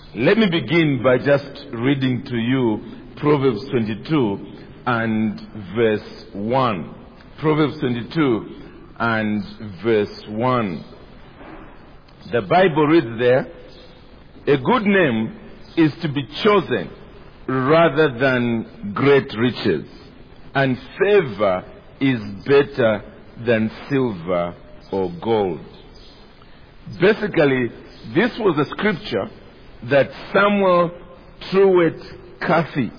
Let me begin by just reading to you Proverbs 22 and verse 1. Proverbs 22 and verse 1. The Bible reads there, "A good name is to be chosen rather than great riches, and favor is better than silver or gold." Basically, this was a scripture that Samuel Truett Cathy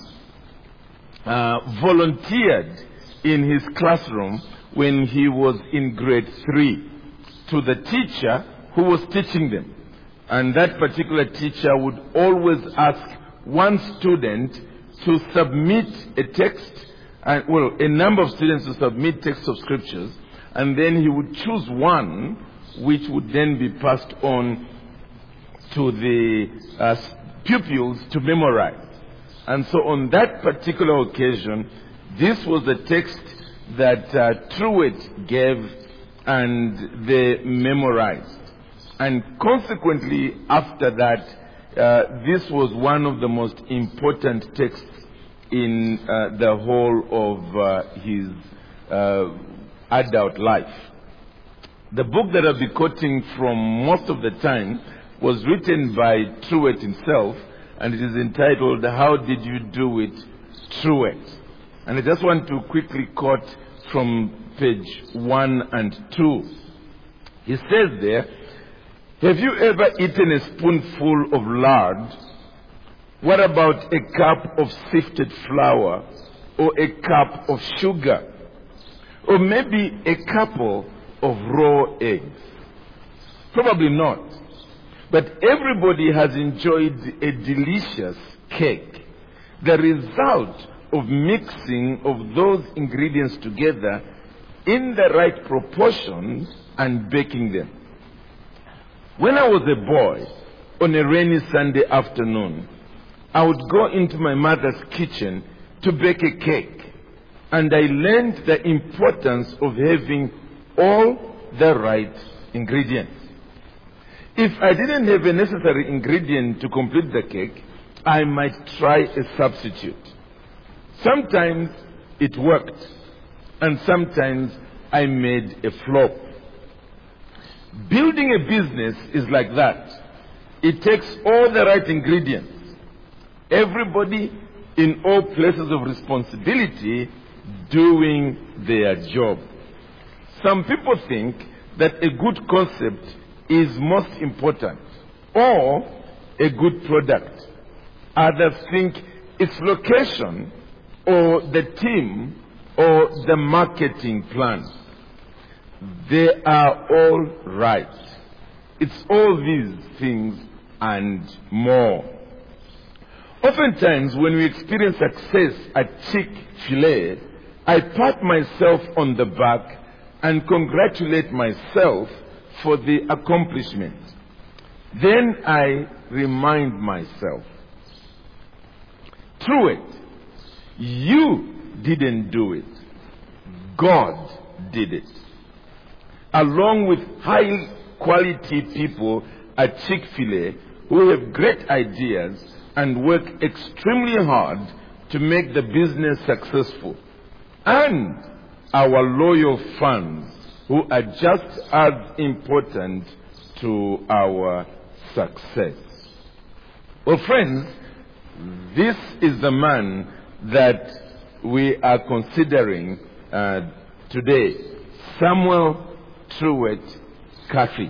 volunteered in his classroom when he was in grade 3 to the teacher who was teaching them. And that particular teacher would always ask one student to submit a text, a number of students to submit texts of scriptures, and then he would choose one which would then be passed on to the pupils to memorize. And so on that particular occasion, this was the text that Truett gave and they memorized. And consequently, after that, this was one of the most important texts in the whole of his adult life. The book that I'll be quoting from most of the time was written by Truett himself, and it is entitled, "How Did You Do It, Truett?" And I just want to quickly quote from page 1 and 2. He says there, "Have you ever eaten a spoonful of lard? What about a cup of sifted flour or a cup of sugar? Or maybe a couple of raw eggs? Probably not. But everybody has enjoyed a delicious cake, the result of mixing of those ingredients together in the right proportions and baking them. When I was a boy, on a rainy Sunday afternoon, I would go into my mother's kitchen to bake a cake, and I learned the importance of having all the right ingredients. If I didn't have a necessary ingredient to complete the cake, I might try a substitute. Sometimes it worked, and sometimes I made a flop. Building a business is like that. It takes all the right ingredients. Everybody in all places of responsibility doing their job. Some people think that a good concept is most important, or a good product. Others think its location, or the team, or the marketing plan. They are all right. It's all these things and more. Oftentimes, when we experience success at Chick-fil-A, I pat myself on the back and congratulate myself for the accomplishment. Then I remind myself, Truett, you didn't do it. God did it. Along with high quality people at Chick-fil-A who have great ideas and work extremely hard to make the business successful. And our loyal fans who are just as important to our success. Well, friends, this is the man that we are considering today, Samuel Truett Cathy.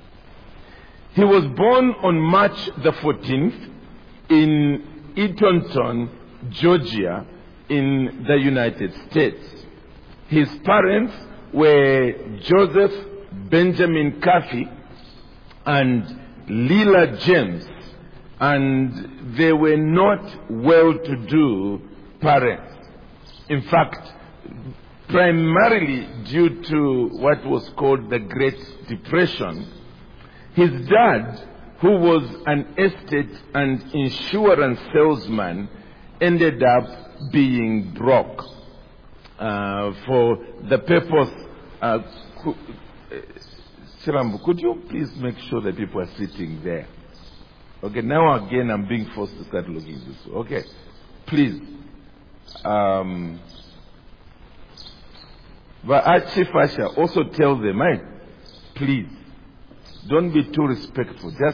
He was born on March the 14th in Eatonton, Georgia, in the United States. His parents were Joseph Benjamin Cathy and Lila James, and they were not well-to-do parents. In fact, primarily due to what was called the Great Depression, his dad, who was an estate and insurance salesman, ended up being broke. For the purpose, Sirambu, could you please make sure that people are sitting there? Okay, now again I'm being forced to start looking this way. Okay, please. But Chief Usher, also tell them, please, don't be too respectful. Just,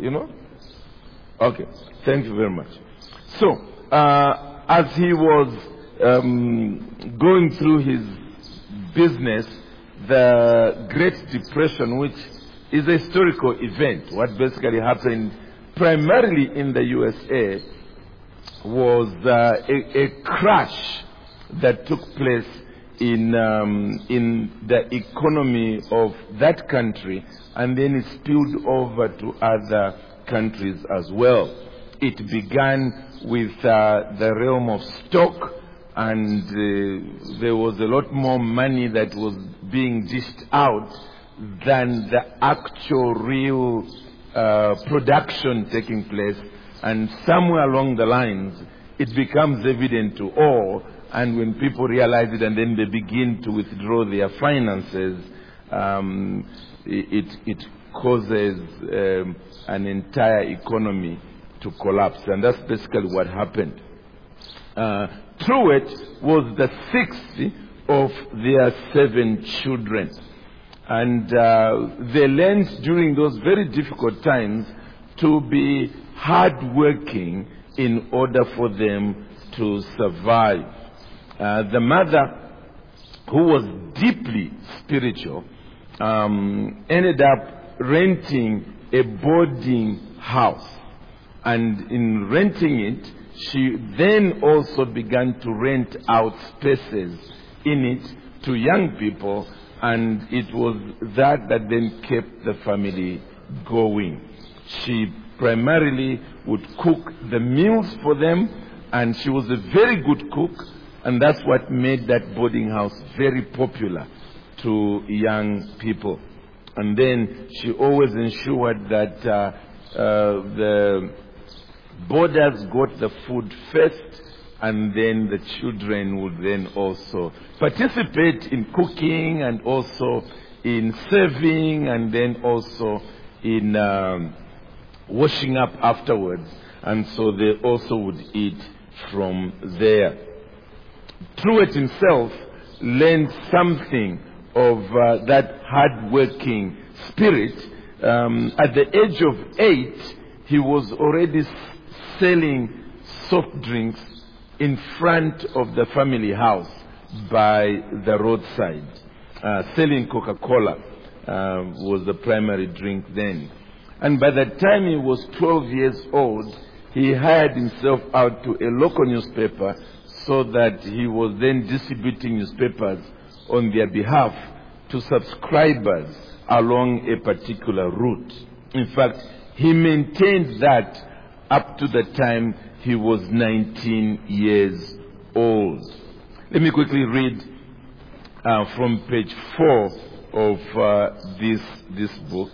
Okay, thank you very much. So, as he was going through his business, the Great Depression, which is a historical event, what basically happened primarily in the USA, was a crash that took place in the economy of that country, and then it spilled over to other countries as well. It began with the realm of stock, and there was a lot more money that was being dished out than the actual real production taking place. And somewhere along the lines, it becomes evident to all, and when people realize it and then they begin to withdraw their finances, it causes an entire economy to collapse. And that's basically what happened. Truett was the sixth of their 7 children. And they learned during those very difficult times to be hardworking in order for them to survive. The mother, who was deeply spiritual, ended up renting a boarding house. And in renting it, she then also began to rent out spaces in it to young people, and it was that then kept the family going. She primarily would cook the meals for them, and she was a very good cook, and that's what made that boarding house very popular to young people. And then she always ensured that the boarders got the food first, and then the children would then also participate in cooking and also in serving, and then also in washing up afterwards. And so they also would eat from there. Truett himself learned something of that hard-working spirit. At the age of 8, he was already selling soft drinks in front of the family house by the roadside. Selling Coca-Cola was the primary drink then. And by the time he was 12 years old, he hired himself out to a local newspaper so that he was then distributing newspapers on their behalf to subscribers along a particular route. In fact, he maintained that up to the time he was 19 years old. Let me quickly read from page 4 of this book.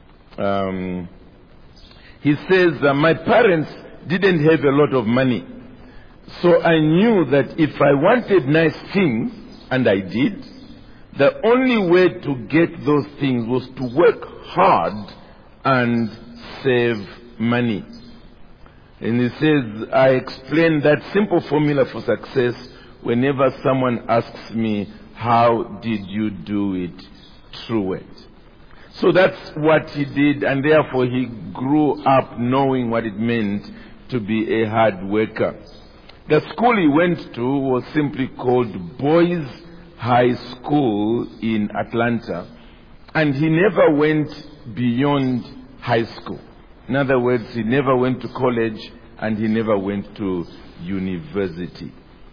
He says, my parents didn't have a lot of money, so I knew that if I wanted nice things, and I did, the only way to get those things was to work hard and save money. And he says, I explain that simple formula for success whenever someone asks me, how did you do it? Truett. So that's what he did, and therefore he grew up knowing what it meant to be a hard worker. The school he went to was simply called Boys High School in Atlanta, and he never went beyond high school. In other words, he never went to college, and he never went to university.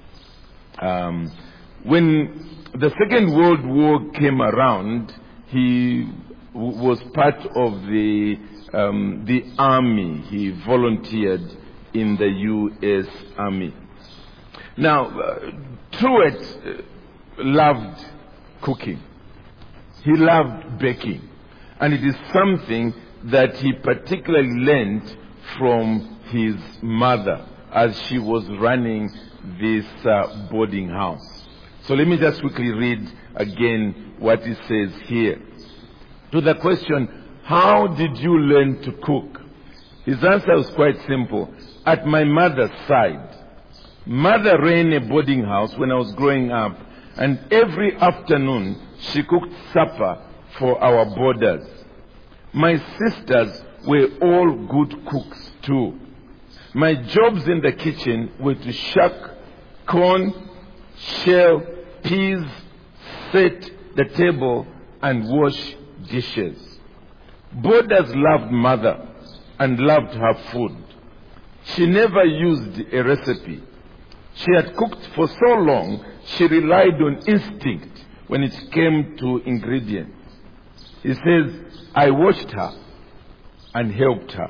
When the Second World War came around, he was part of the army. He volunteered in the U.S. Army. Now, Truett loved cooking. He loved baking. And it is something that he particularly learned from his mother as she was running this boarding house. So let me just quickly read again what it says here. To the question, how did you learn to cook? His answer was quite simple. At my mother's side, mother ran a boarding house when I was growing up, and every afternoon she cooked supper for our boarders. My sisters were all good cooks too. My jobs in the kitchen were to shuck corn, shell, peas, set the table, and wash dishes. Boarders loved mother and loved her food. She never used a recipe. She had cooked for so long, she relied on instinct when it came to ingredients. He says, I watched her and helped her.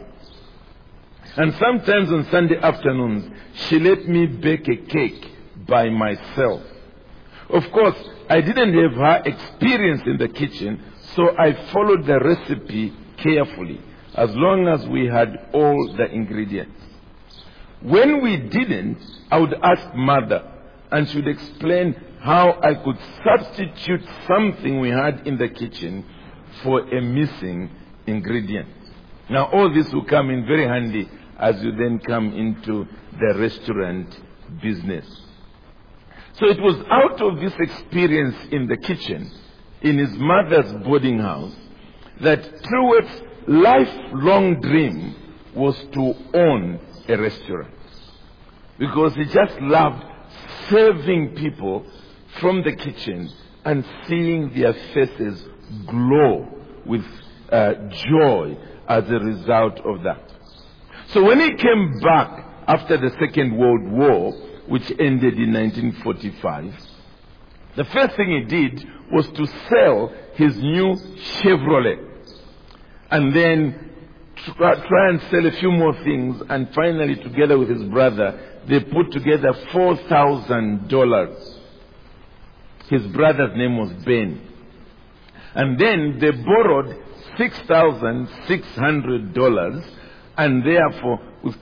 And sometimes on Sunday afternoons, she let me bake a cake by myself. Of course, I didn't have her experience in the kitchen, so I followed the recipe carefully, as long as we had all the ingredients. When we didn't, I would ask mother, and she would explain how I could substitute something we had in the kitchen for a missing ingredient. Now all this will come in very handy as you then come into the restaurant business. So it was out of this experience in the kitchen, in his mother's boarding house, that Truett's lifelong dream was to own a restaurant. Because he just loved serving people from the kitchen and seeing their faces glow with joy as a result of that. So when he came back after the Second World War, which ended in 1945, the first thing he did was to sell his new Chevrolet and then try and sell a few more things, and finally, together with his brother, they put together $4,000. His brother's name was Ben. And then they borrowed $6,600, and therefore, with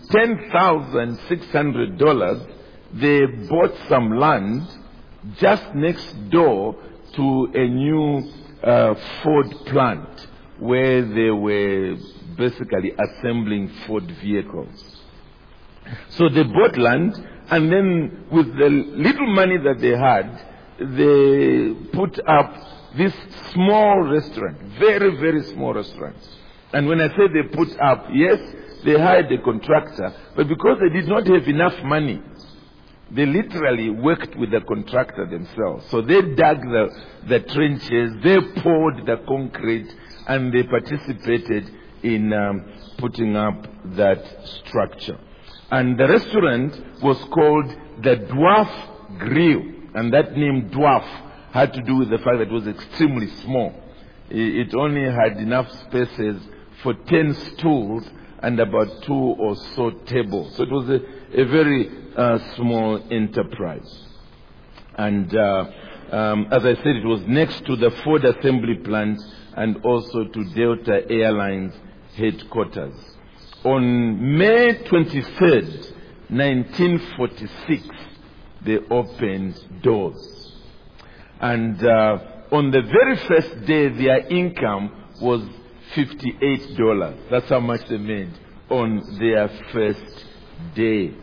$10,600, they bought some land just next door to a new Ford plant where they were basically assembling Ford vehicles. So they bought land, and then with the little money that they had, they put up this small restaurant, very, very small restaurant. And when I say they put up, yes, they hired a contractor, but because they did not have enough money, they literally worked with the contractor themselves. So they dug the trenches, they poured the concrete, and they participated in putting up that structure. And the restaurant was called the Dwarf Grill. And that name Dwarf had to do with the fact that it was extremely small. It only had enough spaces for 10 stools and about 2 or so tables. So it was a very small enterprise. And as I said, it was next to the Ford assembly plant and also to Delta Airlines headquarters. On May 23rd, 1946, they opened doors. And on the very first day, their income was $58. That's how much they made on their first day.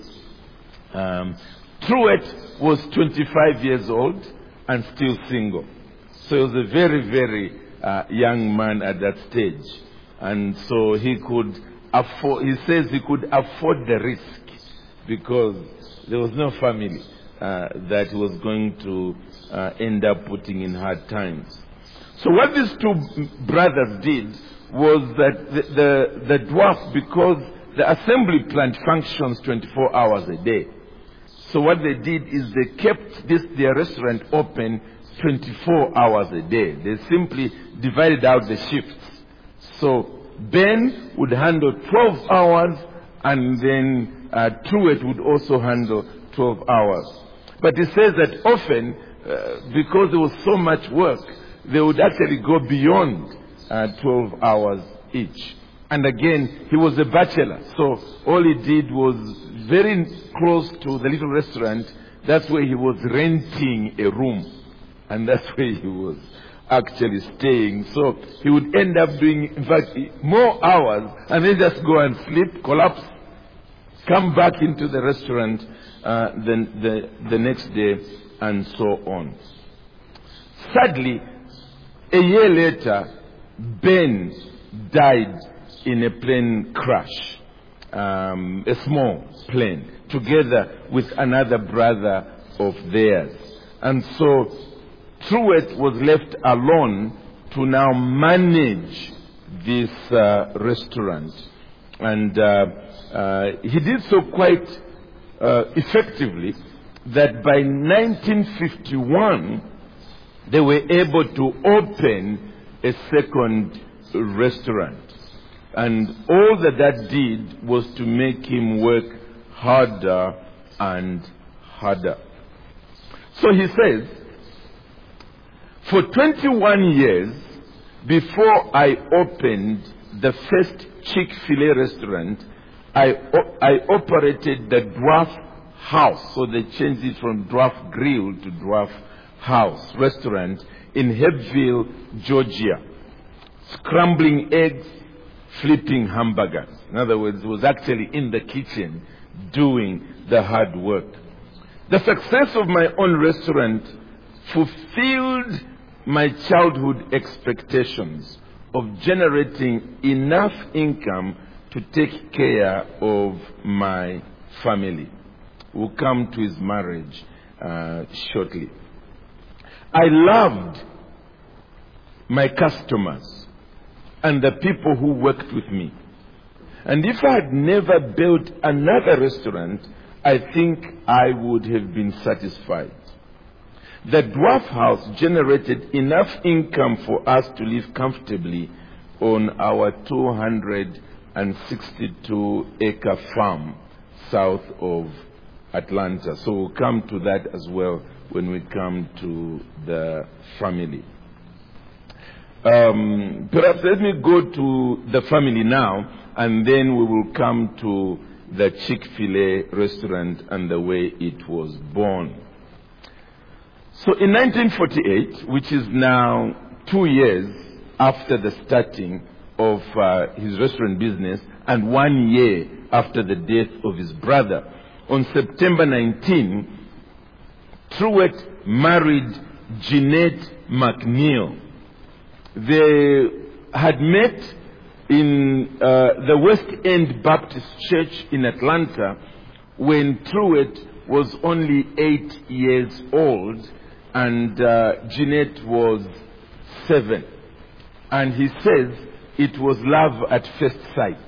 Truett was 25 years old and still single. So he was a very, very young man at that stage. And so he could afford, he says he could afford the risk because there was no family that was going to end up putting in hard times. So what these two brothers did was that the dwarf, because the assembly plant functions 24 hours a day. So what they did is they kept their restaurant open 24 hours a day. They simply divided out the shifts. So Ben would handle 12 hours, and then Truett would also handle 12 hours. But he says that often, because there was so much work, they would actually go beyond 12 hours each. And again, he was a bachelor, so all he did was very close to the little restaurant. That's where he was renting a room, and that's where he was actually staying. So he would end up doing, in fact, more hours, and then just go and sleep, collapse, come back into the restaurant the next day, and so on. Sadly, a year later, Ben died in a plane crash, a small plane, together with another brother of theirs. And so Truett was left alone to now manage this restaurant. And he did so quite effectively that by 1951 they were able to open a second restaurant. And all that did was to make him work harder and harder. So he says, for 21 years before I opened the first Chick-fil-A restaurant, I operated the Dwarf House. So they changed it from Dwarf Grill to Dwarf House restaurant in Hebville, Georgia. Scrambling eggs, flipping hamburgers. In other words, it was actually in the kitchen doing the hard work. The success of my own restaurant fulfilled my childhood expectations of generating enough income to take care of my family. We'll come to his marriage shortly. I loved my customers and the people who worked with me. And if I had never built another restaurant, I think I would have been satisfied. The Dwarf House generated enough income for us to live comfortably on our 262-acre farm south of Atlanta. So we'll come to that as well when we come to the family. Perhaps let me go to the family now, and then we will come to the Chick-fil-A restaurant and the way it was born. So in 1948, which is now 2 years after the starting of his restaurant business and 1 year after the death of his brother, on September 19, Truett married Jeanette McNeil. They had met in the West End Baptist Church in Atlanta when Truett was only 8 years old and Jeanette was 7. And he says it was love at first sight.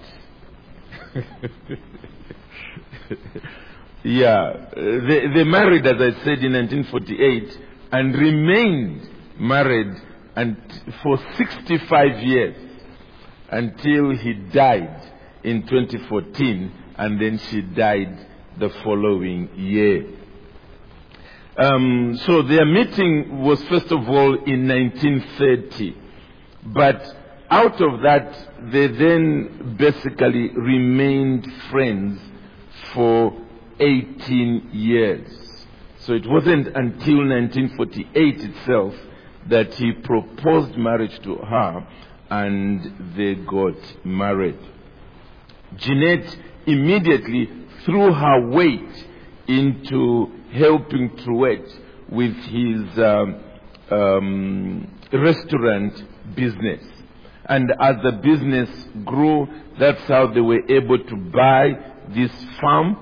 Yeah, they married, as I said, in 1948 and remained married and for 65 years until he died in 2014, and then she died the following year. So their meeting was first of all in 1930, but out of that they then basically remained friends for 18 years. So it wasn't until 1948 itself that he proposed marriage to her and they got married. Jeanette immediately threw her weight into helping Truett with his restaurant business. And as the business grew, that's how they were able to buy this farm,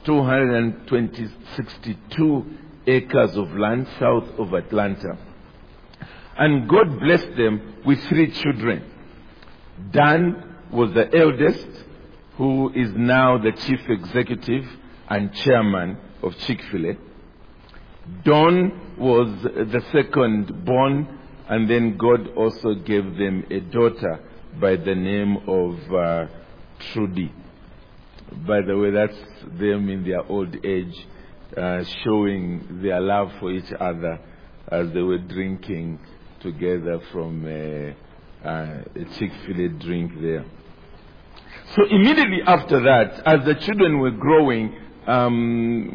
262 acres of land south of Atlanta. And God blessed them with 3 children. Dan was the eldest, who is now the chief executive and chairman of Chick-fil-A. Don was the second born, and then God also gave them a daughter by the name of Trudy. By the way, that's them in their old age, showing their love for each other as they were drinking together from a Chick-fil-A drink there. So immediately after that, as the children were growing,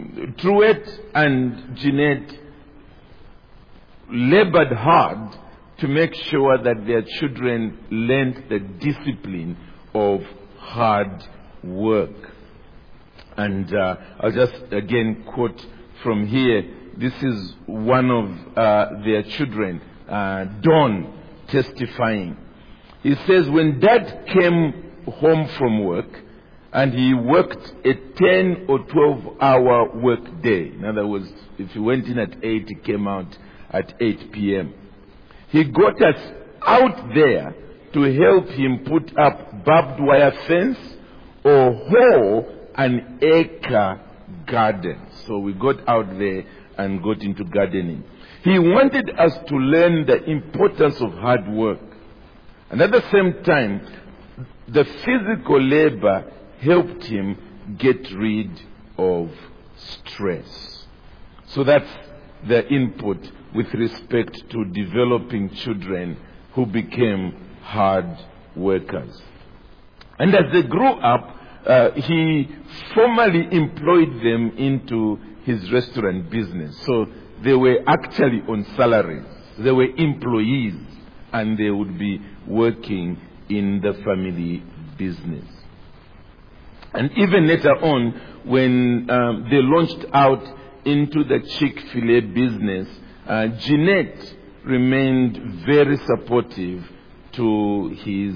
Truett and Jeanette labored hard to make sure that their children learned the discipline of hard work. And I'll just again quote from here. This is one of their children, Don, testifying. He says, when Dad came home from work and he worked a 10 or 12-hour work day, in other words, if he went in at 8, he came out at 8 p.m. He got us out there to help him put up barbed wire fence or hoe an acre garden. So we got out there and got into gardening. He wanted us to learn the importance of hard work. And at the same time, the physical labor helped him get rid of stress. So that's the input with respect to developing children who became hard workers. And as they grew up, he formally employed them into his restaurant business. So they were actually on salaries. They were employees, and they would be working in the family business. And even later on, when they launched out into the Chick-fil-A business, Jeanette remained very supportive to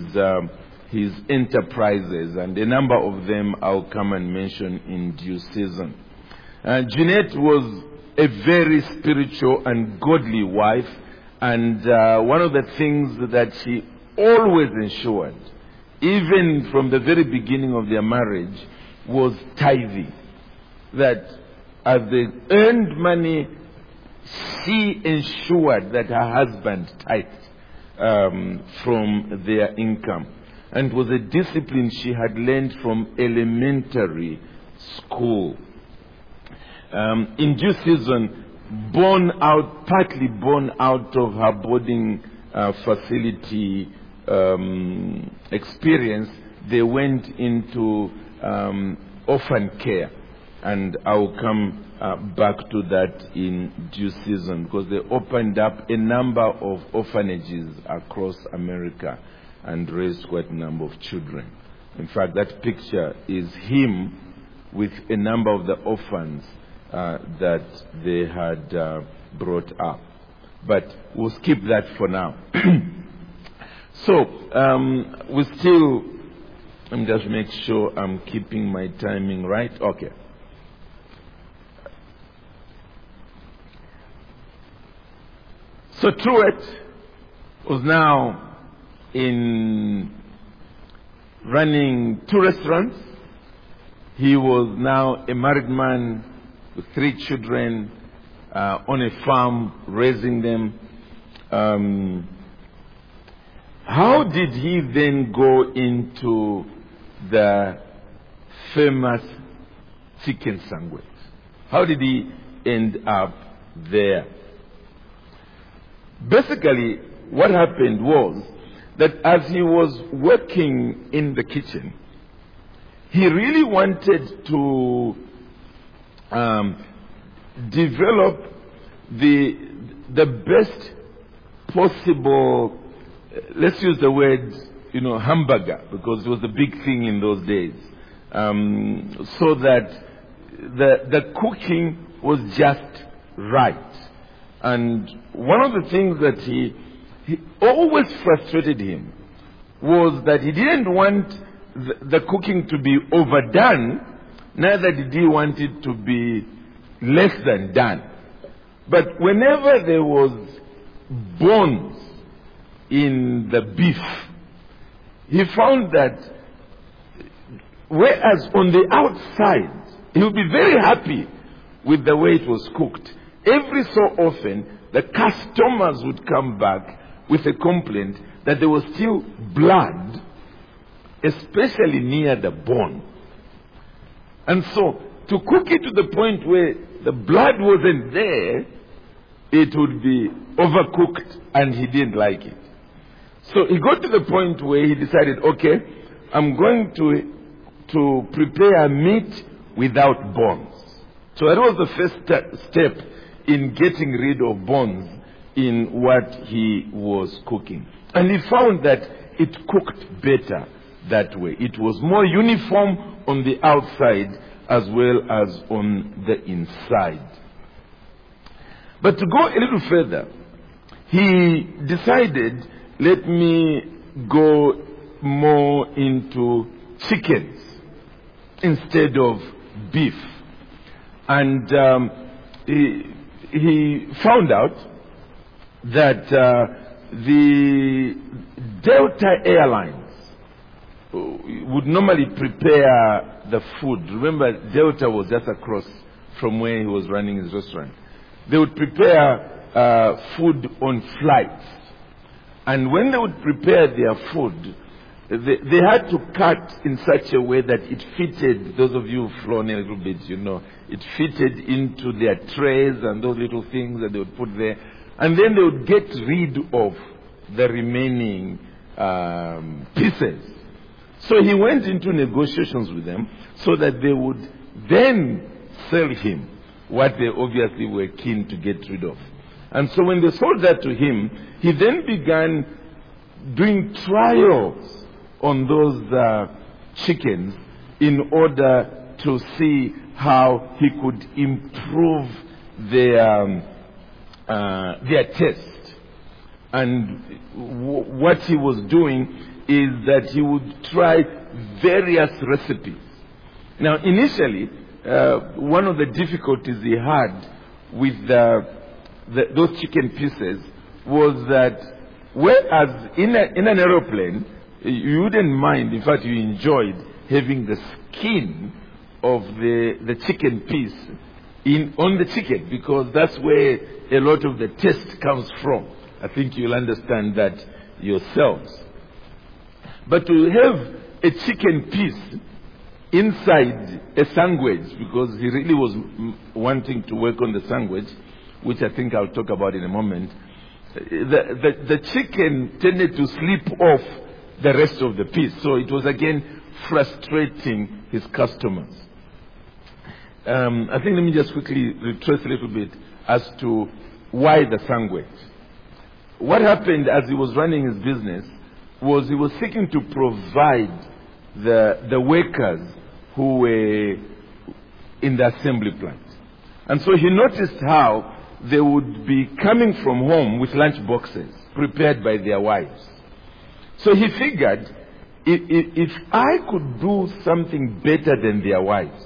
his enterprises, and a number of them I'll come and mention in due season. Jeanette was a very spiritual and godly wife, and one of the things that she always ensured, even from the very beginning of their marriage, was tithing. That as they earned money, she ensured that her husband tithed from their income. And it was a discipline she had learned from elementary school. In due season, partly born out of her boarding facility experience, they went into orphan care. And I will come back to that in due season, because they opened up a number of orphanages across America and raised quite a number of children. In fact, that picture is him with a number of the orphans that they had brought up. But we'll skip that for now. So, let me just make sure I'm keeping my timing right. Okay. So Truett was now in running 2 restaurants. He was now a married man with 3 children on a farm, raising them. How did he then go into the famous chicken sandwich? How did he end up there? Basically, what happened was that as he was working in the kitchen, he really wanted to develop the best possible, let's use the word, hamburger, because it was a big thing in those days, so that the cooking was just right. And one of the things that he always frustrated him was that he didn't want the cooking to be overdone, neither did he want it to be less than done. But whenever there was bones in the beef, he found that whereas on the outside he would be very happy with the way it was cooked, every so often the customers would come back with a complaint that there was still blood, especially near the bone. And so, to cook it to the point where the blood wasn't there, it would be overcooked, and he didn't like it. So he got to the point where he decided, okay, I'm going to prepare meat without bones. So that was the first step in getting rid of bones in what he was cooking. And he found that it cooked better that way. It was more uniform on the outside as well as on the inside. But to go a little further, he decided, let me go more into chickens instead of beef. And he found out that the Delta Airlines would normally prepare the food. Remember, Delta was just across from where he was running his restaurant. They would prepare food on flights. And when they would prepare their food, they had to cut in such a way that it fitted, those of you who've flown a little bit, you know, it fitted into their trays and those little things that they would put there. And then they would get rid of the remaining pieces. So he went into negotiations with them so that they would then sell him what they obviously were keen to get rid of. And so when they sold that to him, he then began doing trials on those chickens in order to see how he could improve their taste. And what he was doing is that he would try various recipes. Now, initially, one of the difficulties he had with those chicken pieces was that whereas in an aeroplane, you wouldn't mind, in fact you enjoyed having the skin of the chicken piece on the chicken, because that's where a lot of the taste comes from. I think you'll understand that yourselves. But to have a chicken piece inside a sandwich, because he really was wanting to work on the sandwich, which I think I'll talk about in a moment, the chicken tended to slip off the rest of the piece. So it was again frustrating his customers. I think let me just quickly retrace a little bit as to why the sandwich. What happened as he was running his business was he was seeking to provide the workers who were in the assembly plant. And so he noticed how they would be coming from home with lunch boxes prepared by their wives. So he figured, if I could do something better than their wives,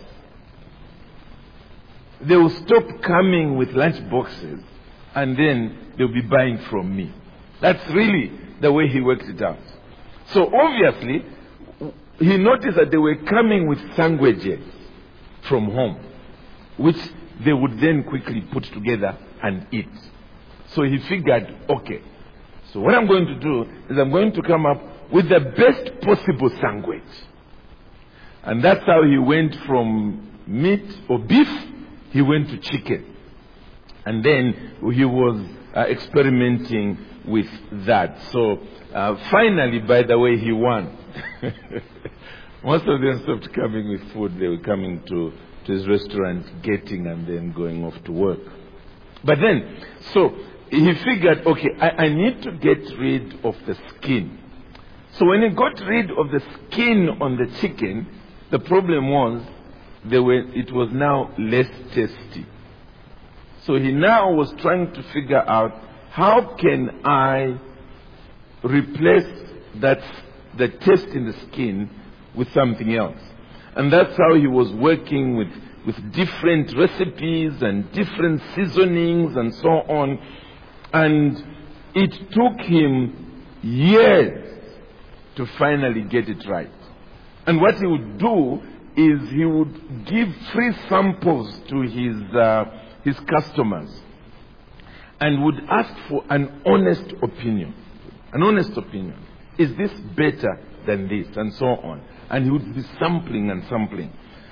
they will stop coming with lunch boxes and then they'll be buying from me. That's really the way he worked it out. So obviously, he noticed that they were coming with sandwiches from home, which they would then quickly put together and eat. So he figured, okay, so what I'm going to do is I'm going to come up with the best possible sandwich. And that's how he went from meat or beef, he went to chicken. And then he was experimenting with that. So finally, by the way, he won. Most of them stopped coming with food. They were coming to his restaurant, getting and then going off to work. But then, so he figured, okay, I need to get rid of the skin. So when he got rid of the skin on the chicken, the problem was it was now less tasty. So he now was trying to figure out, how can I replace the taste in the skin with something else? And that's how he was working with different recipes and different seasonings and so on. And it took him years to finally get it right. And what he would do is he would give free samples to his customers and would ask for an honest opinion. An honest opinion. Is this better than this? And so on. And he would be sampling and sampling.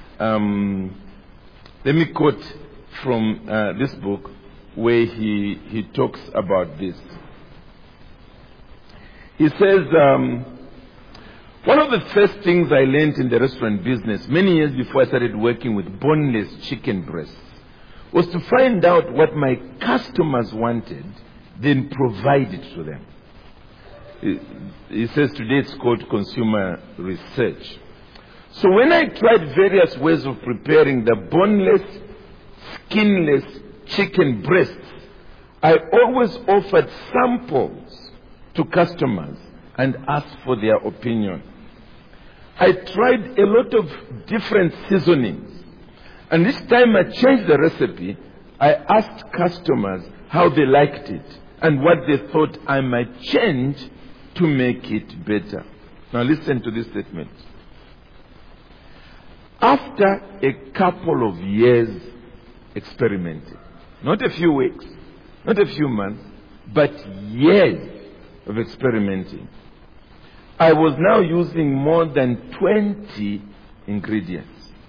Let me quote from this book where he talks about this. He says, one of the first things I learned in the restaurant business many years before I started working with boneless chicken breasts was to find out what my customers wanted then provide it to them. He says today it's called consumer research. So when I tried various ways of preparing the boneless, skinless chicken breasts, I always offered samples to customers and asked for their opinion. I tried a lot of different seasonings, and this time I changed the recipe. I asked customers how they liked it and what they thought I might change to make it better. Now listen to this statement. After a couple of years experimenting, not a few weeks, not a few months, but years of experimenting, I was now using more than 20 ingredients.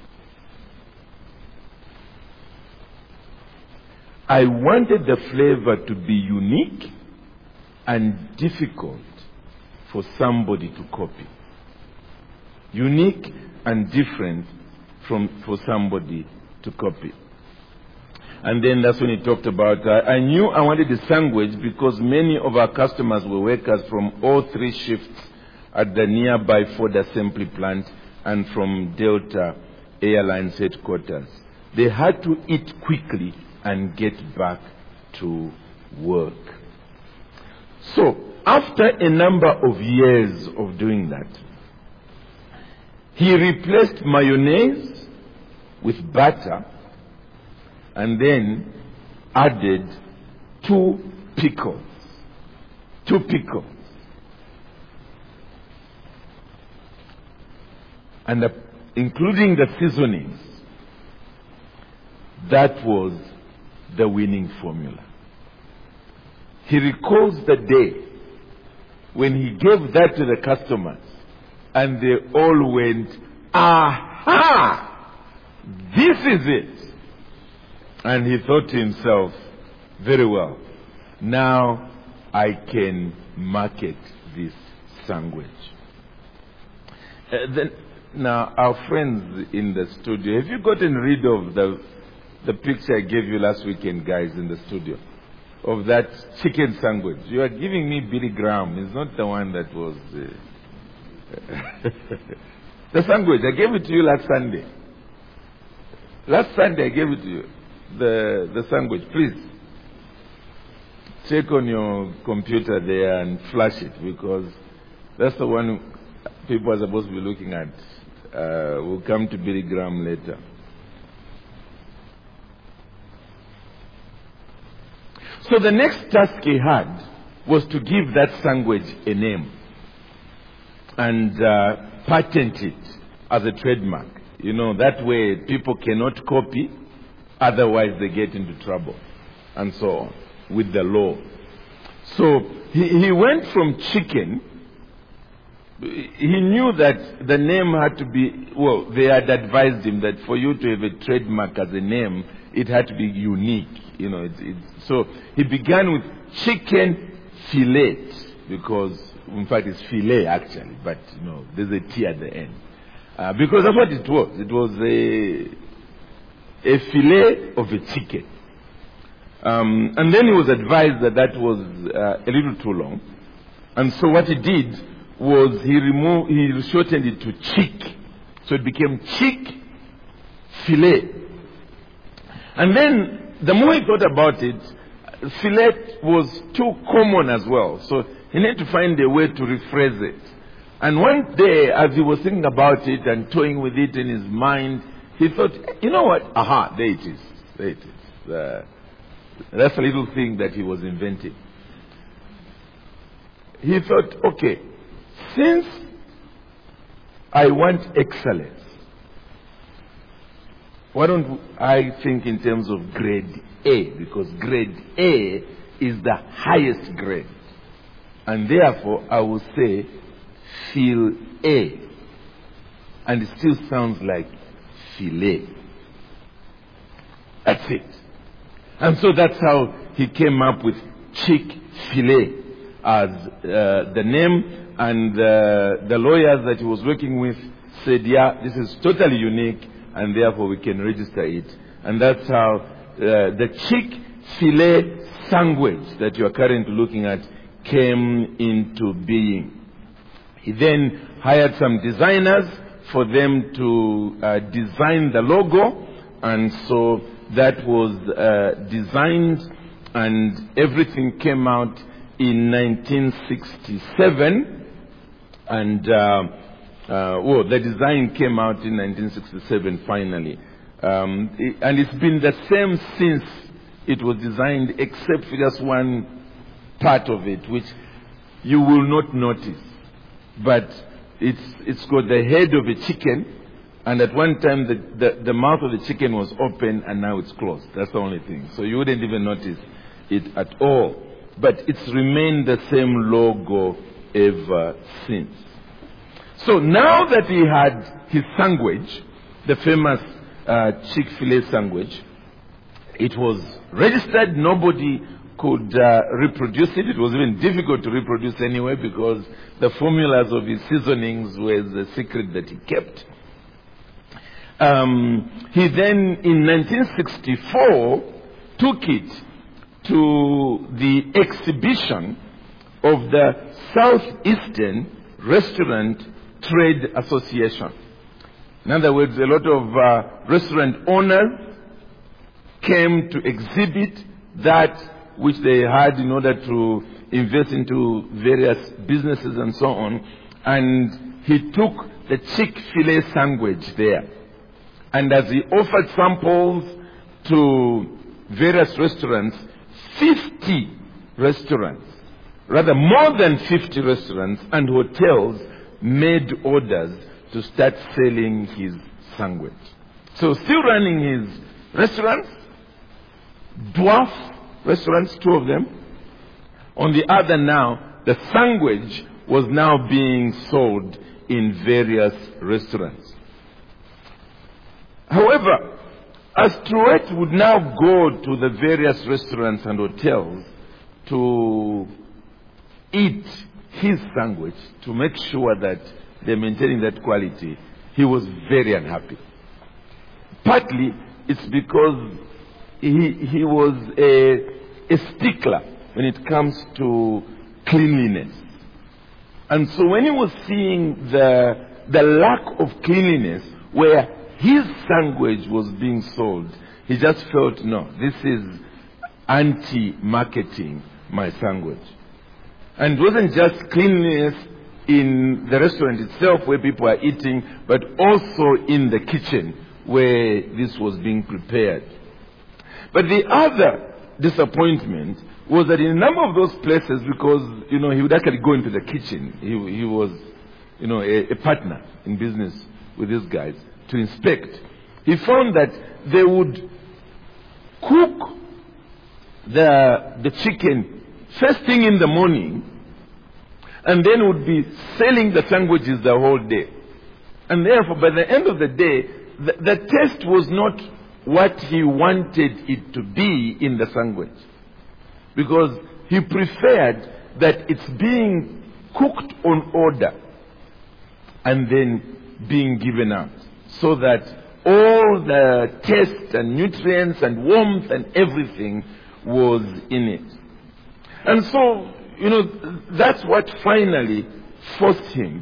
I wanted the flavor to be unique and difficult for somebody to copy. Unique and different for somebody to copy. And then that's when he talked about, I knew I wanted a sandwich because many of our customers were workers from all three shifts at the nearby Ford assembly plant and from Delta Airlines headquarters. They had to eat quickly and get back to work. So, after a number of years of doing that, he replaced mayonnaise with butter and then added two pickles. And including the seasonings, that was the winning formula. He recalls the day when he gave that to the customers and they all went, aha! This is it. And he thought to himself, very well, now I can market this sandwich. Now, our friends in the studio, have you gotten rid of the picture I gave you last weekend, guys, in the studio? Of that chicken sandwich. You are giving me Billy Graham. It's not the one that was... the sandwich, I gave it to you last Sunday. Last Sunday I gave it to you. The sandwich. Please, check on your computer there and flash it, because that's the one people are supposed to be looking at. We'll come to Billy Graham later. So the next task he had was to give that sandwich a name and patent it as a trademark. You know, that way people cannot copy, otherwise they get into trouble and so on with the law. So he went from chicken. He knew that the name had to be, well, they had advised him that for you to have a trademark as a name, it had to be unique. You know, so he began with chicken fillet, because in fact it's filet actually, but you know, there's a T at the end. Because that's what it was. It was a fillet of a chicken. And then he was advised that that was a little too long. And so what he did was he shortened it to chick. So it became chick fillet. And then the more he thought about it, fillet was too common as well. So he needed to find a way to rephrase it. And one day, as he was thinking about it and toying with it in his mind, he thought, you know what? Aha, there it is. There it is. That's a little thing that he was inventing. He thought, okay, since I want excellence, why don't I think in terms of grade A? Because grade A is the highest grade. And therefore, I will say fil A. And it still sounds like filet. That's it. And so that's how he came up with Chick-fil-A as the name. And the lawyers that he was working with said, yeah, this is totally unique, and therefore we can register it. And that's how the Filet Sandwich that you are currently looking at came into being. He then hired some designers for them to design the logo, and so that was designed, and everything came out in 1967, and the design came out in 1967 finally. And it's been the same since it was designed, except for just one part of it, which you will not notice. But it's got the head of a chicken, and at one time the mouth of the chicken was open, and now it's closed. That's the only thing. So you wouldn't even notice it at all. But it's remained the same logo ever since. So now that he had his sandwich, the famous Chick-fil-A sandwich, it was registered. Nobody could reproduce it. It was even difficult to reproduce anyway, because the formulas of his seasonings were the secret that he kept. He then, in 1964, took it to the exhibition of the Southeastern Restaurant Trade Association. In other words, a lot of restaurant owners came to exhibit that which they had in order to invest into various businesses and so on. And he took the Chick-fil-A sandwich there. And as he offered samples to various restaurants, 50 restaurants, rather more than 50 restaurants and hotels made orders to start selling his sandwich. So still running his restaurants, dwarf restaurants, 2 of them. On the other now, the sandwich was now being sold in various restaurants. However, as Truett would now go to the various restaurants and hotels to eat his sandwich, to make sure that they're maintaining that quality, he was very unhappy. Partly, it's because he was a stickler when it comes to cleanliness. And so when he was seeing the lack of cleanliness where his sandwich was being sold, he just felt, no, this is anti-marketing my sandwich. And it wasn't just cleanliness in the restaurant itself where people are eating, but also in the kitchen where this was being prepared. But the other disappointment was that in a number of those places, because, he would actually go into the kitchen. He was, a partner in business with these guys to inspect. He found that they would cook the chicken first thing in the morning, and then would be selling the sandwiches the whole day. And therefore, by the end of the day, the taste was not what he wanted it to be in the sandwich. Because he preferred that it's being cooked on order and then being given out, so that all the taste and nutrients and warmth and everything was in it. And so, that's what finally forced him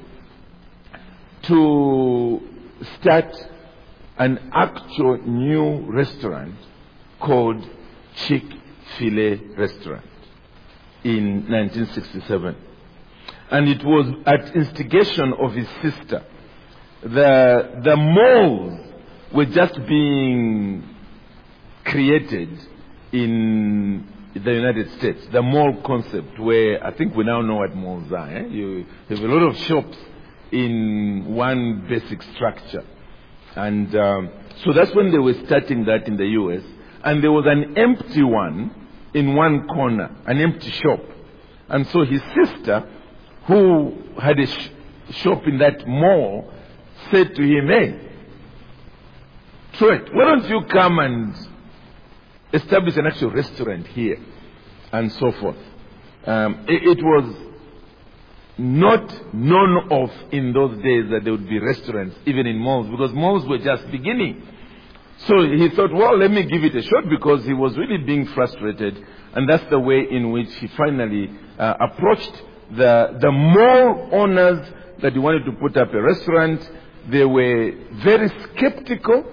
to start an actual new restaurant called Chick-fil-A Restaurant in 1967. And it was at instigation of his sister. The malls were just being created in the United States. The mall concept, where I think we now know what malls are. You have a lot of shops in one basic structure. And so that's when they were starting that in the US. And there was an empty one in one corner, an empty shop. And so his sister, who had a shop in that mall, said to him, "Hey, Truett, why don't you come and establish an actual restaurant here?" And so forth. It was not known of in those days that there would be restaurants even in malls, because malls were just beginning. So he thought, well, let me give it a shot, because he was really being frustrated. And that's the way in which he finally approached the mall owners that he wanted to put up a restaurant. They were very skeptical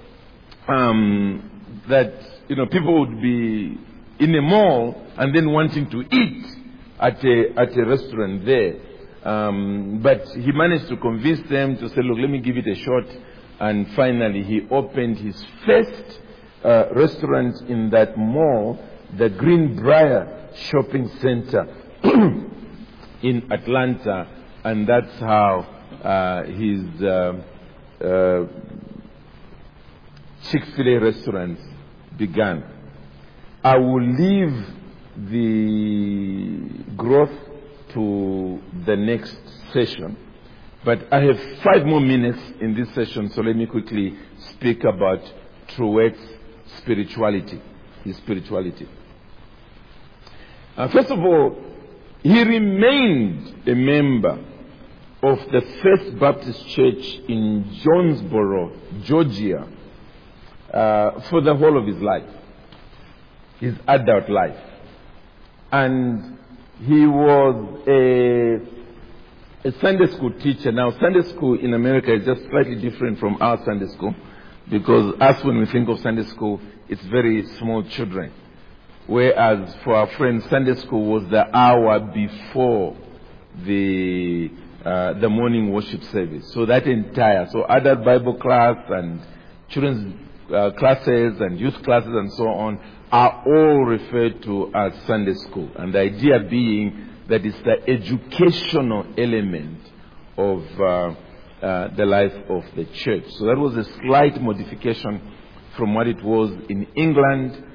that people would be in a mall and then wanting to eat at a restaurant there. But he managed to convince them to say, look, let me give it a shot. And finally he opened his first restaurant in that mall, the Greenbrier Shopping Center in Atlanta. And that's how his Chick-fil-A restaurants began. I will leave the growth to the next session, but I have 5 more minutes in this session, so let me quickly speak about Truett's spirituality, his spirituality. First of all, he remained a member of the First Baptist Church in Jonesboro, Georgia, for the whole of his life, his adult life. And he was a Sunday school teacher. Now, Sunday school in America is just slightly different from our Sunday school, because us, when we think of Sunday school, it's very small children. Whereas for our friends, Sunday school was the hour before the morning worship service. So that entire, so adult Bible class and children's classes and youth classes and so on are all referred to as Sunday school. And the idea being that it's the educational element of the life of the church. So that was a slight modification from what it was in England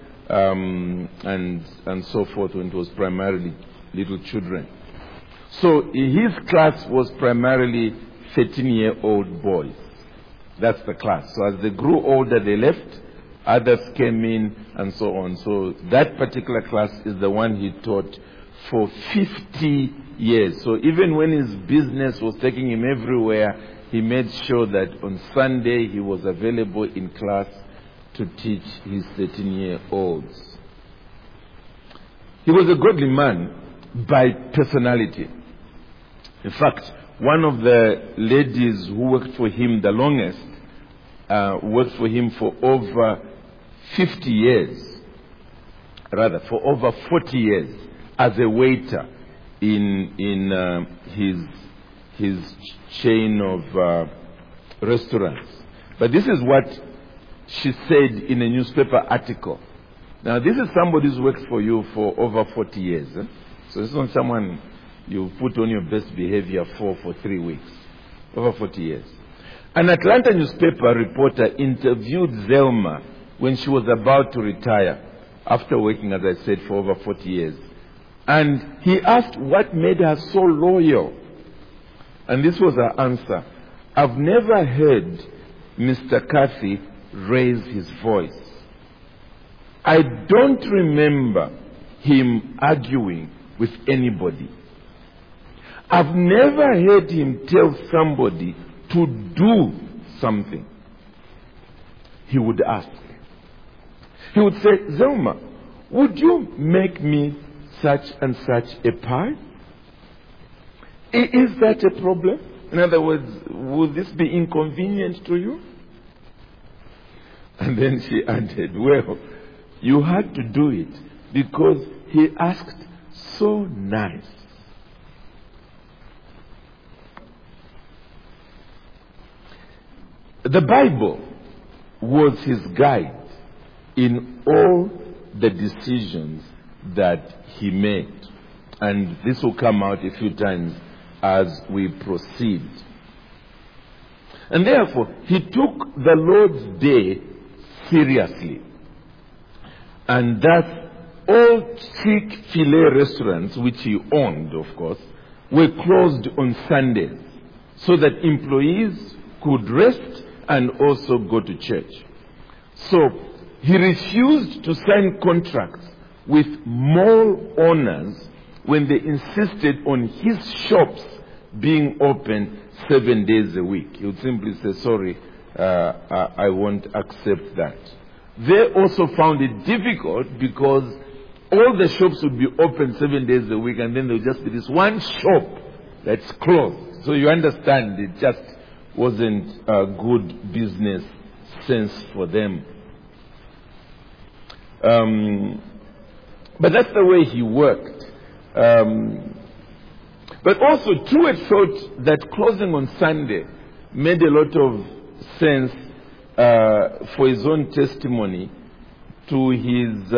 and so forth, when it was primarily little children. So his class was primarily 13-year-old boys. That's the class. So as they grew older, they left. Others came in and so on. So that particular class is the one he taught for 50 years. So even when his business was taking him everywhere, he made sure that on Sunday he was available in class to teach his 13-year-olds. He was a godly man by personality. In fact, one of the ladies who worked for him the longest worked for him for over 50 years, rather for over 40 years as a waiter in his chain of restaurants. But this is what she said in a newspaper article. Now, this is somebody who's worked for you for over 40 years. So this is not someone you put on your best behavior for 3 weeks. Over 40 years. An Atlanta newspaper reporter interviewed Zelma when she was about to retire, after working, as I said, for over 40 years. And he asked what made her so loyal. And this was her answer. I've never heard Mr. Cathy raise his voice. I don't remember him arguing with anybody. I've never heard him tell somebody to do something. He would ask. He would say, Zelma, would you make me such and such a pie? Is that a problem? In other words, would this be inconvenient to you? And then she added, well, you had to do it because he asked so nice. The Bible was his guide in all the decisions that he made. And this will come out a few times as we proceed. And therefore, he took the Lord's Day seriously. And thus, all Chick-fil-A restaurants, which he owned, of course, were closed on Sundays so that employees could rest and also go to church. So, he refused to sign contracts with mall owners when they insisted on his shops being open 7 days a week. He would simply say, sorry, I won't accept that. They also found it difficult because all the shops would be open 7 days a week, and then there would just be this one shop that's closed. So you understand, it just wasn't a good business sense for them. But that's the way he worked. But also, Truett thought that closing on Sunday made a lot of sense for his own testimony to his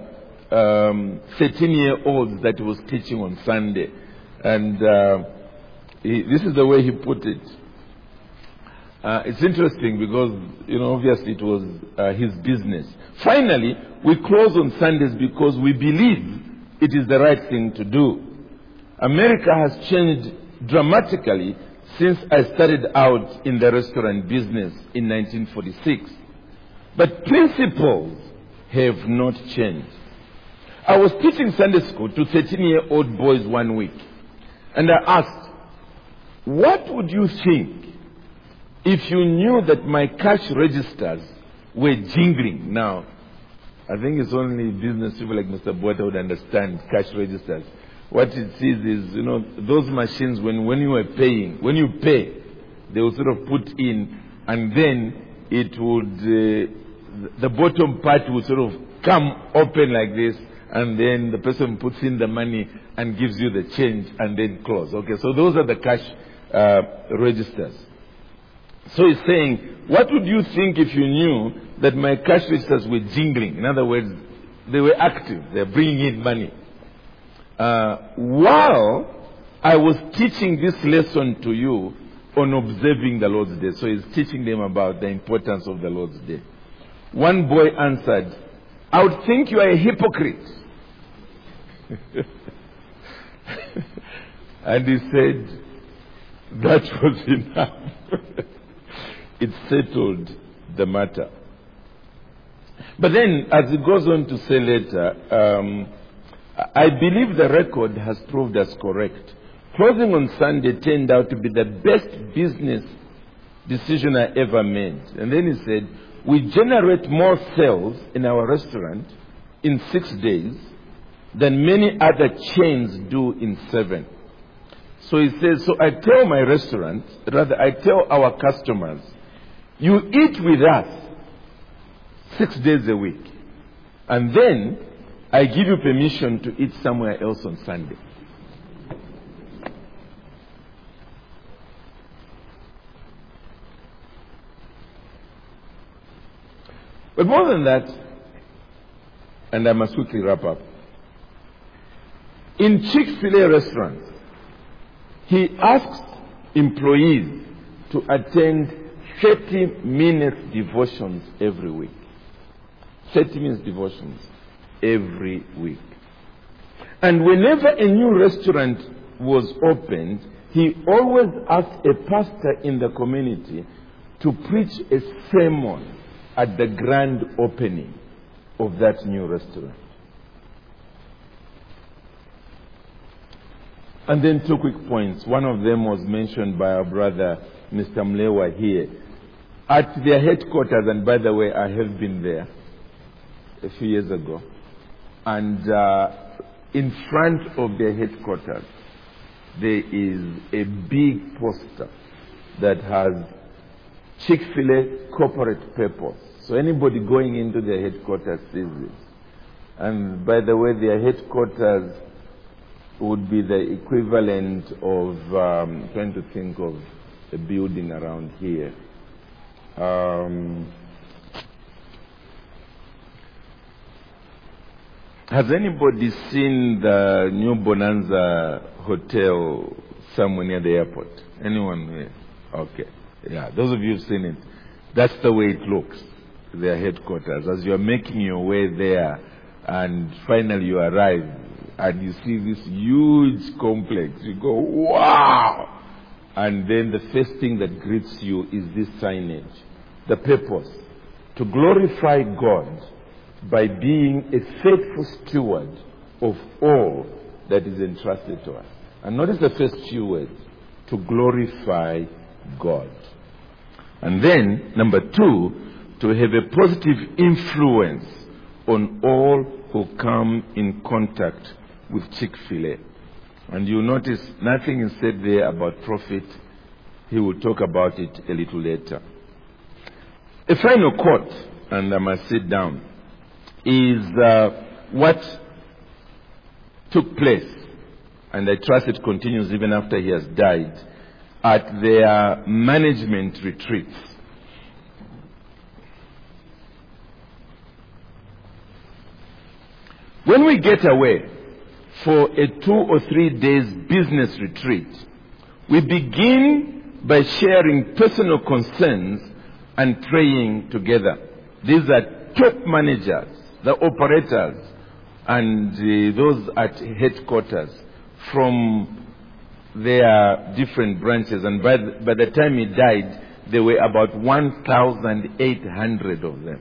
13-year-olds that he was teaching on Sunday. And this is the way he put it. It's interesting because, obviously it was his business. Finally, we close on Sundays because we believe it is the right thing to do. America has changed dramatically since I started out in the restaurant business in 1946. But principles have not changed. I was teaching Sunday school to 13-year-old boys one week. And I asked, what would you think if you knew that my cash registers were jingling? Now, I think it's only business people like Mr. Bota would understand cash registers. What it says is, those machines, when you pay, they will sort of put in, and then it would, the bottom part would sort of come open like this, and then the person puts in the money and gives you the change and then close. Okay, so those are the cash registers. So he's saying, what would you think if you knew that my cash registers were jingling? In other words, they were active. They're bringing in money. While I was teaching this lesson to you on observing the Lord's Day. So he's teaching them about the importance of the Lord's Day. One boy answered, I would think you are a hypocrite. And he said, that was enough. It settled the matter. But then, as he goes on to say later, I believe the record has proved us correct. Closing on Sunday turned out to be the best business decision I ever made. And then he said, we generate more sales in our restaurant in 6 days than many other chains do in 7. So he says, so I tell my restaurant, I tell our customers, you eat with us 6 days a week. And then I give you permission to eat somewhere else on Sunday. But more than that, and I must quickly wrap up, in Chick-fil-A restaurants, he asks employees to attend 30-minute devotions every week. 30-minute devotions every week. And whenever a new restaurant was opened, he always asked a pastor in the community to preach a sermon at the grand opening of that new restaurant. And then 2 quick points. One of them was mentioned by our brother, Mr. Mlewa here. At their headquarters, and by the way, I have been there a few years ago, and in front of their headquarters, there is a big poster that has Chick-fil-A corporate purpose. So anybody going into their headquarters sees this. And by the way, their headquarters would be the equivalent of, trying to think of a building around here. Has anybody seen the new Bonanza Hotel somewhere near the airport? Anyone here? Okay. Yeah, those of you who've seen it, that's the way it looks, their headquarters. As you're making your way there, and finally you arrive, and you see this huge complex, you go, wow! And then the first thing that greets you is this signage. The purpose, to glorify God by being a faithful steward of all that is entrusted to us. And notice the first few words, to glorify God. And then, number 2, to have a positive influence on all who come in contact with Chick-fil-A. And you notice nothing is said there about profit. He will talk about it a little later. A final quote, and I must sit down, is what took place, and I trust it continues even after he has died, at their management retreats. When we get away for a 2 or 3 days business retreat, we begin by sharing personal concerns and praying together. These are top managers, the operators, and those at headquarters from their different branches. And by the time he died, there were about 1,800 of them.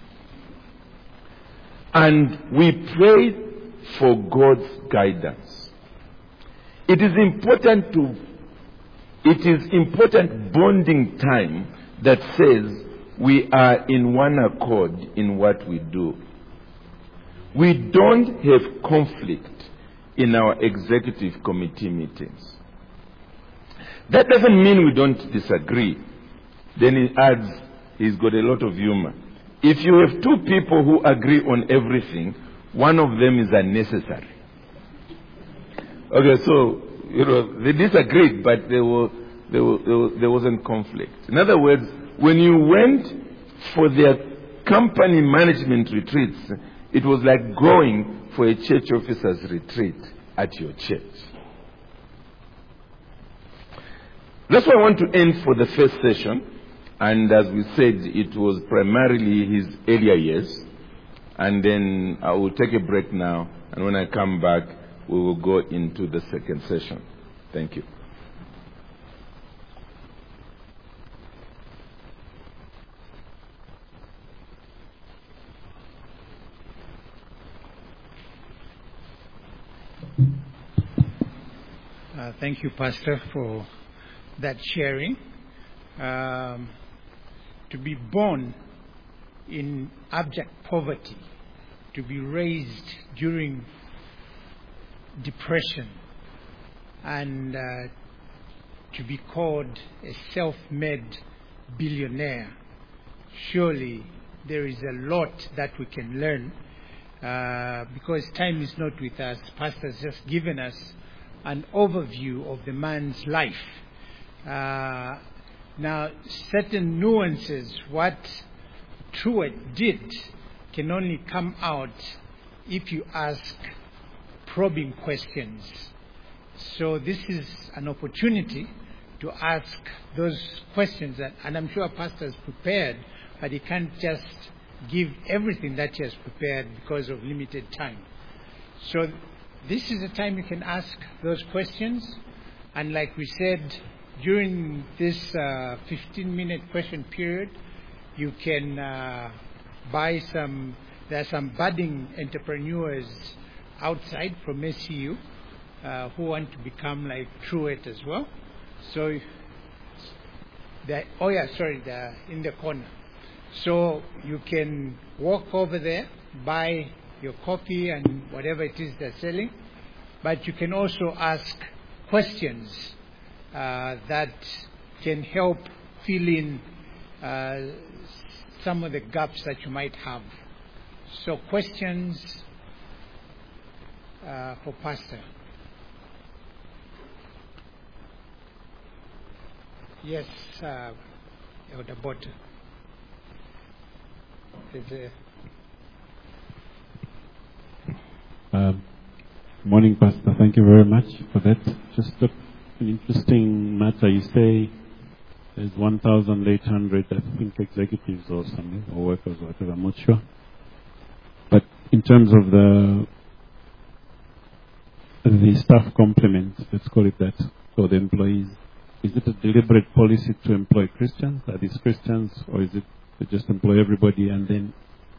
And we prayed for God's guidance. It is important bonding time that says we are in one accord in what we do. We don't have conflict in our executive committee meetings. That doesn't mean we don't disagree. Then he adds, he's got a lot of humor. If you have 2 people who agree on everything, one of them is unnecessary. Okay, so, they disagreed, but there wasn't conflict. In other words, when you went for their company management retreats, it was like going for a church officer's retreat at your church. That's why I want to end for the first session. And as we said, it was primarily his earlier years. And then I will take a break now. And when I come back, we will go into the second session. Thank you. Thank you, Pastor, for that sharing. To be born in abject poverty, to be raised during depression, and to be called a self-made billionaire. Surely there is a lot that we can learn, because time is not with us. Pastor has just given us an overview of the man's life. Now, certain nuances, what Truett did, can only come out if you ask probing questions. So this is an opportunity to ask those questions, and I'm sure Pastor is prepared, but he can't just give everything that he has prepared because of limited time. So this is the time you can ask those questions, and like we said, during this 15-minute question period, you can buy some. There are some budding entrepreneurs outside from SCU who want to become like Truett as well. So, they're in the corner. So you can walk over there, buy your coffee and whatever it is they're selling, but you can also ask questions that can help fill in some of the gaps that you might have. So questions for Pastor. Yes, Elder Botta. Morning, Pastor. Thank you very much for that. Just an interesting matter. You say there's 1,800, I think, executives or something, or workers, or whatever. I'm not sure. But in terms of the staff complement, let's call it that, for the employees, is it a deliberate policy to employ Christians? Are these Christians, or is it to just employ everybody, and then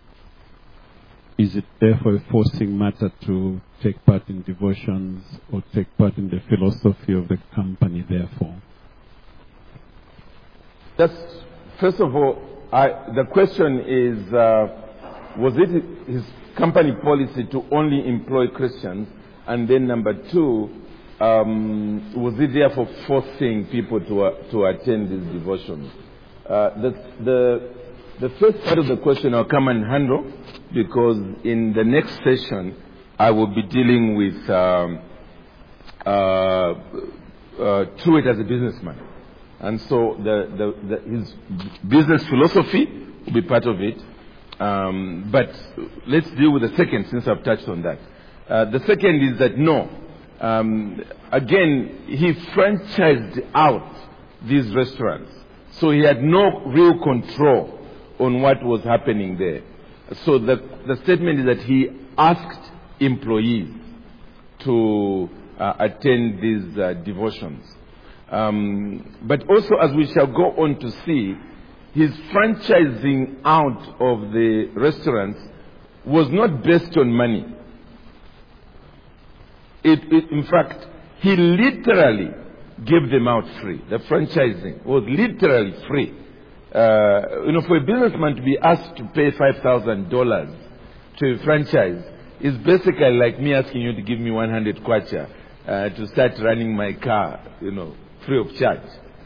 is it therefore a forcing matter to take part in devotions or take part in the philosophy of the company, therefore? Just First of all, the question is, was it his company policy to only employ Christians? And then number two, was it therefore forcing people to attend these devotions? The first part of the question I'll come and handle, because in the next session I will be dealing with Truett as a businessman. And so his business philosophy will be part of it. But let's deal with the second, since I've touched on that. The second is that no. Again, he franchised out these restaurants. So he had no real control on what was happening there. So the statement is that he asked employees to attend these devotions. But also, as we shall go on to see, his franchising out of the restaurants was not based on money. In fact, he literally gave them out free. The franchising was literally free. For a businessman to be asked to pay $5,000 to a franchise is basically like me asking you to give me 100 kwacha to start running my car, free of charge.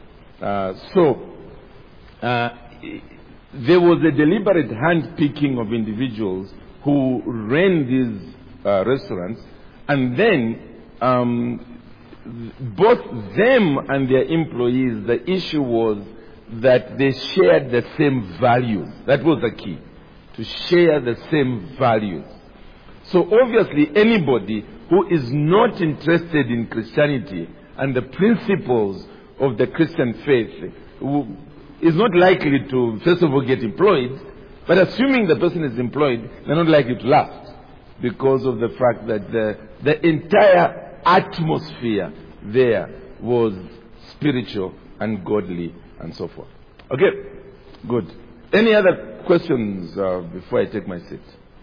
There was a deliberate hand-picking of individuals who ran these restaurants, and then both them and their employees, the issue was that they shared the same values. That was the key, to share the same values. So obviously anybody who is not interested in Christianity and the principles of the Christian faith is not likely to, first of all, get employed, but assuming the person is employed, they're not likely to last because of the fact that the entire atmosphere there was spiritual and godly and so forth. Okay, good. Any other questions before I take my seat?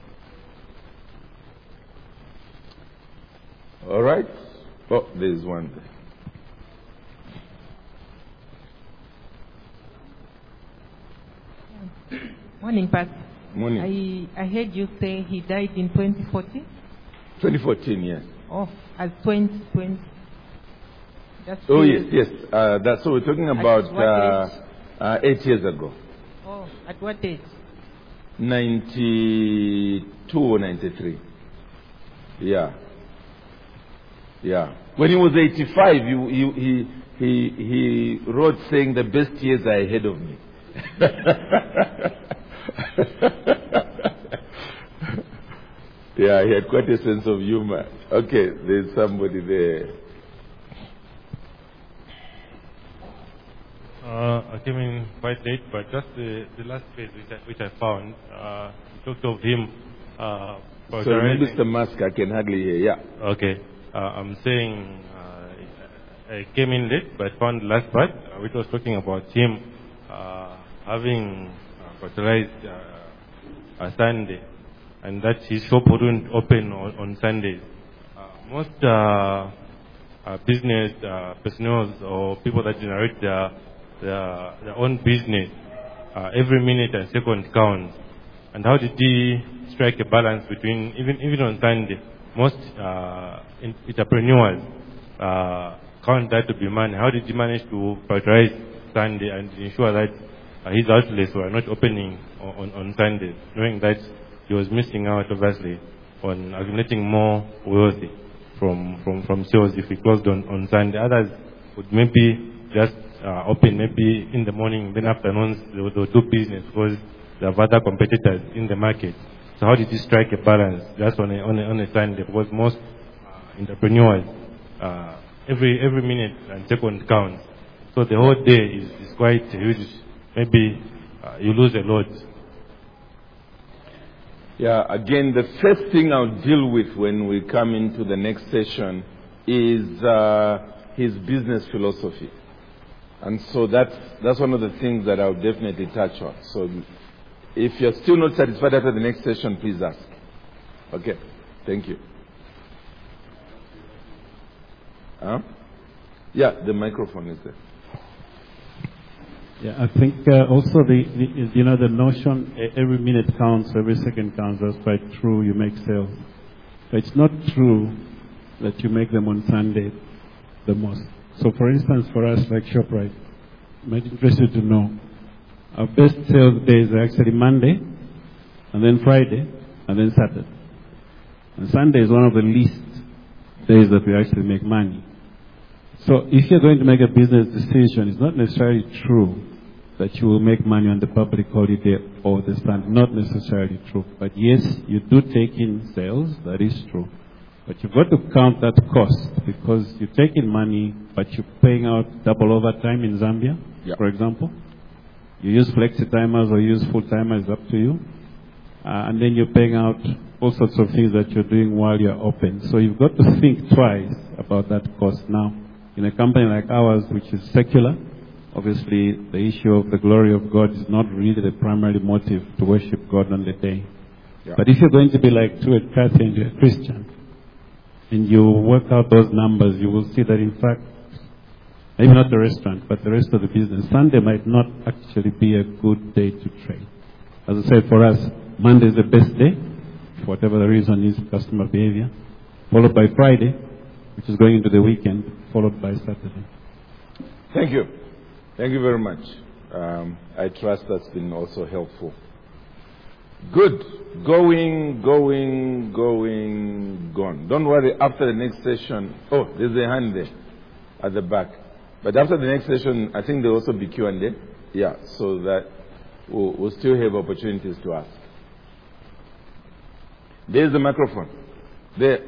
All right. Oh, there's one there. Morning, Pastor. Morning. I heard you say he died in 2014? 2014, yes. Oh, as 2020. That's Oh, true. yes. That's what we're talking about 8 years ago. Oh, at what age? 92 or 93. Yeah. Yeah. When he was 85, he wrote saying the best years are ahead of me. Yeah, he had quite a sense of humor. Okay, there's somebody there. I came in quite late, but just the last page which I found, talked of him. Sorry, Mr. Musk, I can hardly hear. Yeah. Okay. I'm saying I came in late, but found the last part, which was talking about him having fertilized a Sunday, and that his shop wouldn't open on Sundays. Most business personnel or people that generate their own business, every minute and second counts. And how did he strike a balance between, even on Sunday, most entrepreneurs count that to be money. How did he manage to prioritize Sunday and ensure that his outlets were not opening on Sundays, knowing that he was missing out, obviously, on accumulating more wealth from sales if he closed on Sunday? Others would maybe just open maybe in the morning, then afternoons they will do business because they have other competitors in the market. So how did he strike a balance just on a Sunday? Because most entrepreneurs, every minute and second counts. So the whole day is quite huge. Maybe you lose a lot. Yeah, again, the first thing I'll deal with when we come into the next session is his business philosophy. And so that's one of the things that I'll definitely touch on. So if you're still not satisfied after the next session, please ask. Okay, thank you. Yeah, the microphone is there. Yeah, I think also the notion every minute counts, every second counts. That's quite true. You make sales. But it's not true that you make them on Sunday the most. So, for instance, for us like ShopRite, I'm interested to know our best sales days are actually Monday, and then Friday, and then Saturday. And Sunday is one of the least days that we actually make money. So if you're going to make a business decision, it's not necessarily true that you will make money on the public holiday or the Sunday. Not necessarily true. But yes, you do take in sales. That is true. But you've got to count that cost because you take in money, but you're paying out double overtime in Zambia, for example. You use flexi-timers or use full-timers, up to you. And then you're paying out all sorts of things that you're doing while you're open. So you've got to think twice about that cost. Now, in a company like ours, which is secular, obviously the issue of the glory of God is not really the primary motive to worship God on the day. Yeah. But if you're going to be like Truett Cathy and you're a Christian, and you work out those numbers, you will see that in fact, maybe not the restaurant, but the rest of the business, Sunday might not actually be a good day to trade. As I said, for us, Monday is the best day, for whatever the reason is, customer behavior, followed by Friday, which is going into the weekend, followed by Saturday. Thank you. Thank you very much. I trust that's been also helpful. Good. Going, gone. Don't worry, after the next session, there's a hand there at the back. But after the next session, I think there will also be Q&A. Yeah, so that we'll still have opportunities to ask. There's the microphone. There.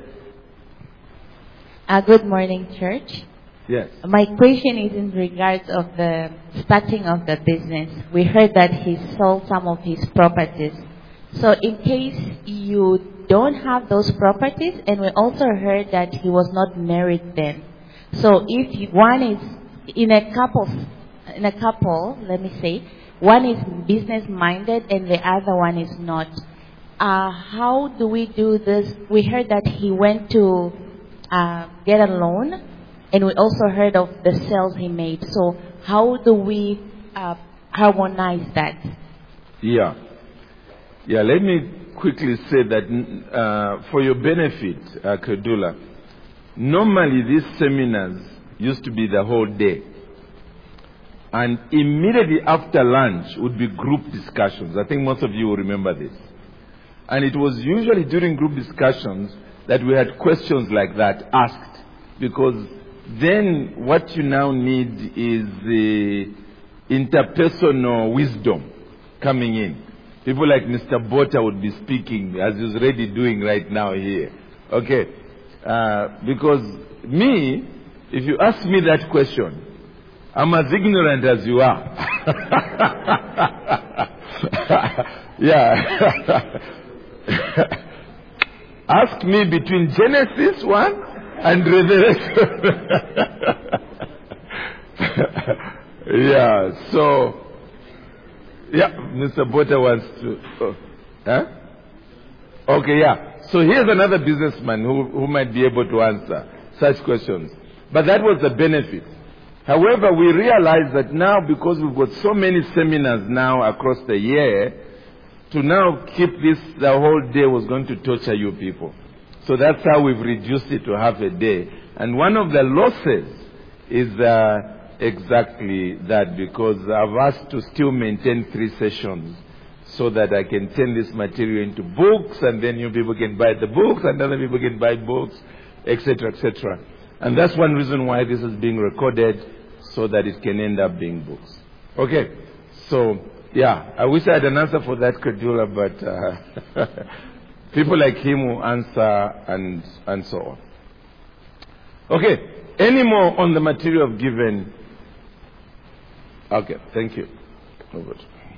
Good morning, church. Yes. My question is in regards of the starting of the business. We heard that he sold some of his properties. So in case you don't have those properties, and we also heard that he was not married then. So if one is in a couple, let me say, one is business minded and the other one is not. How do we do this? We heard that he went to get a loan, and we also heard of the sales he made. So how do we harmonize that? Yeah, let me quickly say that for your benefit, Kedula, normally these seminars used to be the whole day. And immediately after lunch would be group discussions. I think most of you will remember this. And it was usually during group discussions that we had questions like that asked. Because then what you now need is the interpersonal wisdom coming in. People like Mr. Bota would be speaking, as he's already doing right now here. Okay. Because me, if you ask me that question, I'm as ignorant as you are. Yeah. Ask me between Genesis 1 and Revelation. Yeah, so, Mr. Bota wants to. Okay, yeah. So here's another businessman who might be able to answer such questions. But that was the benefit. However, we realize that now, because we've got so many seminars now across the year, to now keep this the whole day was going to torture you people. So that's how we've reduced it to half a day. And one of the losses is exactly that, because I've asked to still maintain 3 sessions so that I can turn this material into books, and then you people can buy the books, and other people can buy books, etc., etc. And that's one reason why this is being recorded, so that it can end up being books. Okay, so yeah, I wish I had an answer for that, Kedula, but people like him will answer and so on. Okay, any more on the material of giving? Okay, thank you. Over.